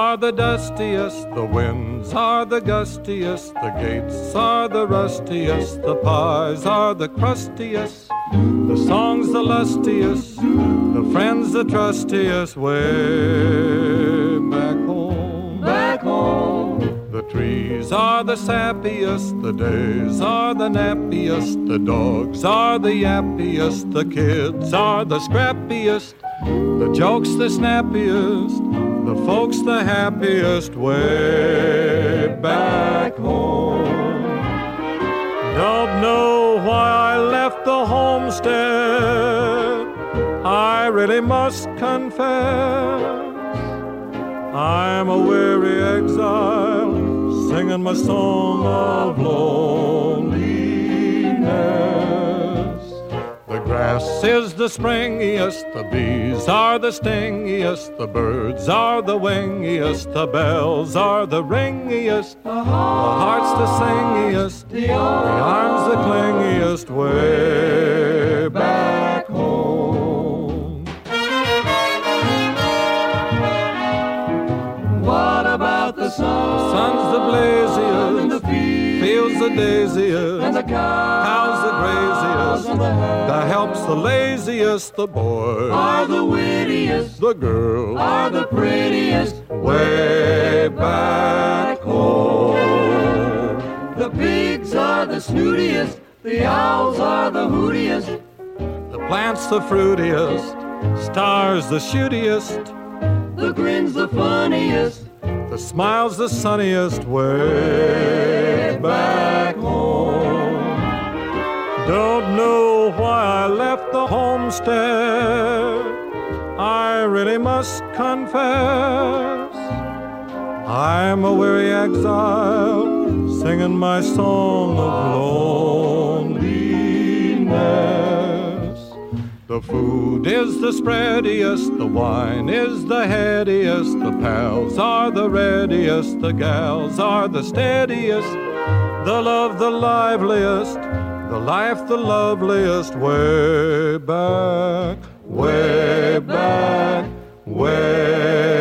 are the dustiest, the winds are the gustiest, the gates are the rustiest, the pies are the crustiest, the song's the lustiest, the friend's the trustiest, way back home. Back home. The trees are the sappiest, the days are the nappiest, the dogs are the yappiest, the kids are the scrappiest, the jokes the snappiest, the folks the happiest, way back home. Don't know why I left the homestead, I really must confess. I'm a weary exile, singing my song of loneliness. The grass is the springiest, the bees are the stingiest, the birds are the wingiest, the bells are the ringiest, the heart's the singiest, the arms the clingiest, way back home. What about the sun? The sun's the blaziest, and the fields the daisiest, and the cows the graziest, and the the help's the laziest, the boys are the wittiest, the girls are the prettiest, way back home. The pigs are the snootiest, the owls are the hootiest, The plant's the fruitiest, stars the shootiest, the grin's the funniest, the smile's the sunniest, way back home. Don't know why I left the homestead, I really must confess. I'm a weary exile, singing my song of loneliness. The food is the spreadiest, the wine is the headiest, the pals are the readiest, the gals are the steadiest, the love the liveliest, the life the loveliest, way back, way back, way